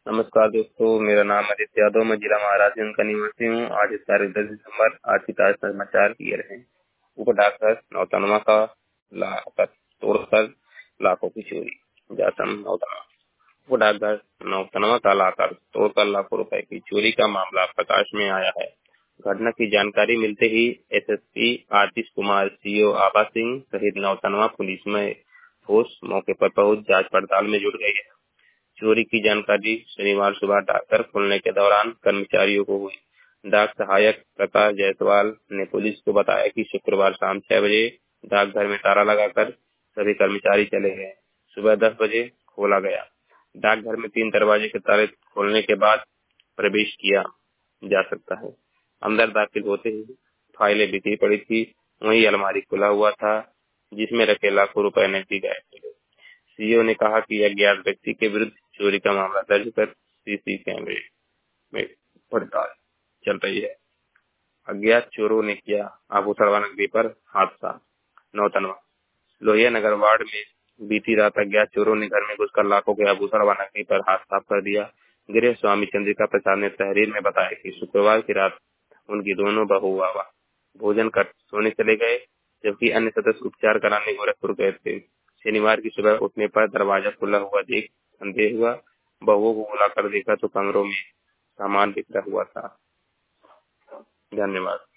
नमस्कार दोस्तों, मेरा नाम आदित्य यादव, मैं जिला महाराजगंज का निवासी हूँ। आज इस तारीख 10 दिसंबर। आज की ताजा समाचार ये रहे। उप डाकघर नौतनवा का तोड़कर लाखों की चोरी। जासन नौतनवा। उप डाकघर नौतनवा का लाकर तोड़कर लाखों रुपए की चोरी का मामला प्रकाश में आया है। घटना की जानकारी मिलते ही एसएसपी आतिश कुमार, सीओ आभा सिंह सहित नौतनवा पुलिस में फोर्स मौके पर पहुंच जांच पड़ताल में जुट गई है। चोरी की जानकारी शनिवार सुबह डाकघर खोलने के दौरान कर्मचारियों को हुई। डाक सहायक प्रकाश जायसवाल ने पुलिस को बताया कि शुक्रवार शाम 6 बजे डाकघर में ताला लगाकर सभी कर्मचारी चले गए। सुबह 10 बजे खोला गया। डाकघर में 3 दरवाजे के ताले खोलने के बाद प्रवेश किया जा सकता है। अंदर दाखिल होते ही फाइलें बिखरी पड़ी थी। वहीं अलमारी खुला हुआ था जिसमें रखे लाखों रुपए नकदी गायब थे। सीईओ ने कहा कि अज्ञात व्यक्ति के विरुद्ध चोरी का मामला दर्ज कर सीसी कैमरे में पड़ताल चल रही है। अज्ञात चोरों ने किया आभूषण नगरी पर हादसा। नौतनवा लोहिया नगर वार्ड में बीती रात अज्ञात चोरों ने घर में घुसकर लाखों के आभूषण नगरी पर हाथ साफ कर दिया। गृह स्वामी चंद्रिका प्रसाद ने तहरीर में बताया कि शुक्रवार की रात उनकी दोनों बहू भोजन कर सोने चले गए, जबकि अन्य सदस्य उपचार कराने गोरखपुर गए थे। शनिवार की सुबह उठने पर दरवाजा खुला हुआ देख संदेह हुआ। बहुओं को बुलाकर देखा तो कमरों में सामान बिखरा हुआ था। धन्यवाद।